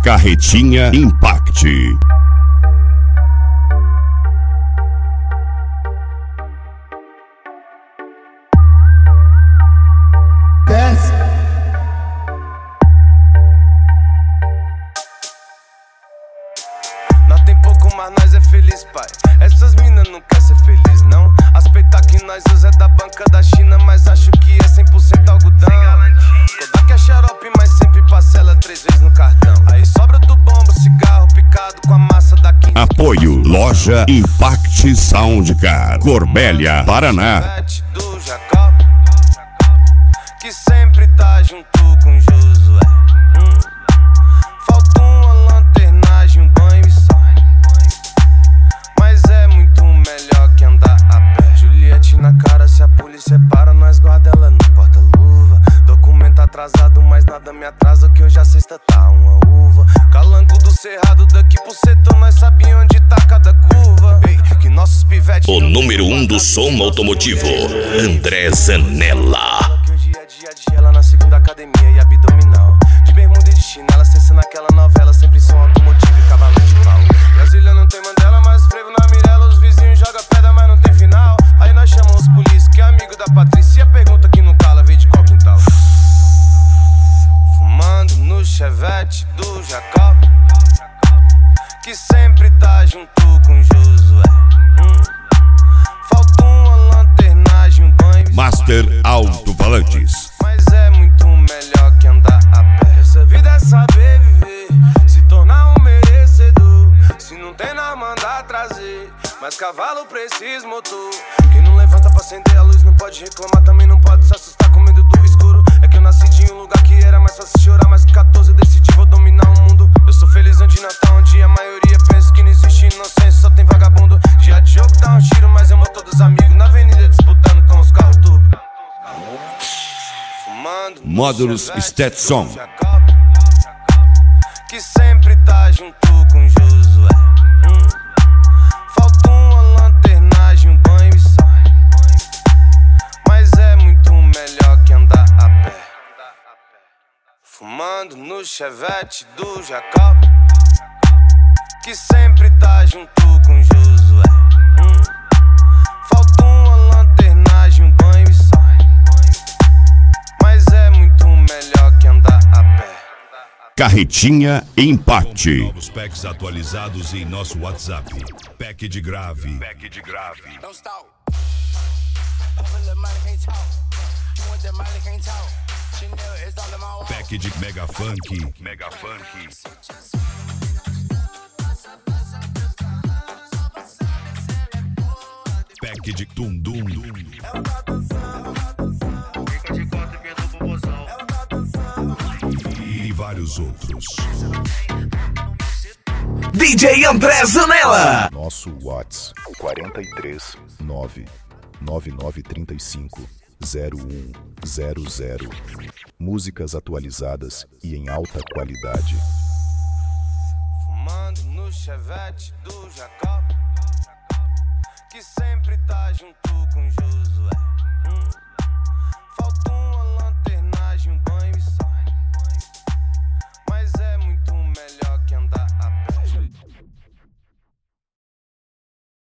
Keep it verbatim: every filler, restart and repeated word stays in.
Carretinha Impact. Nós tem pouco, mas nós é feliz, pai. Essas minas não quer ser feliz, não. Aspeitar que nós usa é da banca da China, mas acho que é cem por cento algodão. Kodak é xarope, mas sempre parcela três vezes no cartão. Aí sobra do bombo, cigarro picado com a massa da quinze. Apoio Loja Impact Soundcar, Corbélia, Paraná. Do Jacob, que sempre tá junto com Josué. hum. Falta uma lanternagem, um banho e só. Mas é muito melhor que andar a pé. Juliette na cara, se a polícia para, nós guarda ela no porta-luva. Documento atrasado, mas nada me atrasa, que hoje a sexta tá uma uva. Calango do cerrado, daqui pro setor, nós sabia onde tá cada curva. Ei, que nossos pivetes. O número um do som automotivo, André Zanella. Que hoje é dia de ela na segunda academia e abdominal. De bermuda e de chinela, acessando aquela novela, sempre som automotivo e cavalo de pau. Brasília não tem Mandela, mas frevo na Mirella. Os vizinhos jogam pedra, mas não tem final. Aí nós chamamos os polícia, que é amigo da Patrícia. Pergunta que não cala, veio de qual quintal. Fumando no chevette do Jacob, que sempre tá junto com Josué. hum. Falta uma lanternagem, um banho e Master Alto-Falantes. mas é muito melhor que andar a pé. Essa vida é saber viver, se tornar um merecedor. Se não tem nada, mandar trazer, mas cavalo precisa motor. Quem não levanta pra acender a luz não pode reclamar, também não pode se assustar com medo do escuro. É que eu nasci de um lugar que era mais fácil chorar, mas com catorze eu decidi vou dominar o mundo. Eu sou feliz onde Natal, onde a maioria pensa que não existe inocência, só tem vagabundo. Dia de jogo dá um tiro, mas eu mato todos os amigos na avenida disputando com os carros turbo. Fumando no Módulos Chevette Stetson. do Jacob, que sempre tá junto com Josué. hum. Falta uma lanternagem, um banho e só. Mas é muito melhor que andar a pé. Fumando no Chevette do Jacob, que sempre tá junto com Josué. hum. Falta uma lanternagem, um banho e só. Mas é muito melhor que andar a pé. Carretinha Impact. Novos packs atualizados em nosso WhatsApp. Pack de grave. Pack de grave. Don't stop. Pull up, money can't talk. You want that money can't talk. Chanel is all in my wallet. Pack de mega funk. Mega funk. Pack de tum dum. E vários outros. D J André Zanella. Nosso WhatsApp quatro três nove nove nove três cinco zero um zero zero. Músicas atualizadas e em alta qualidade. Fumando no Chevette do Jacob, que sempre tá junto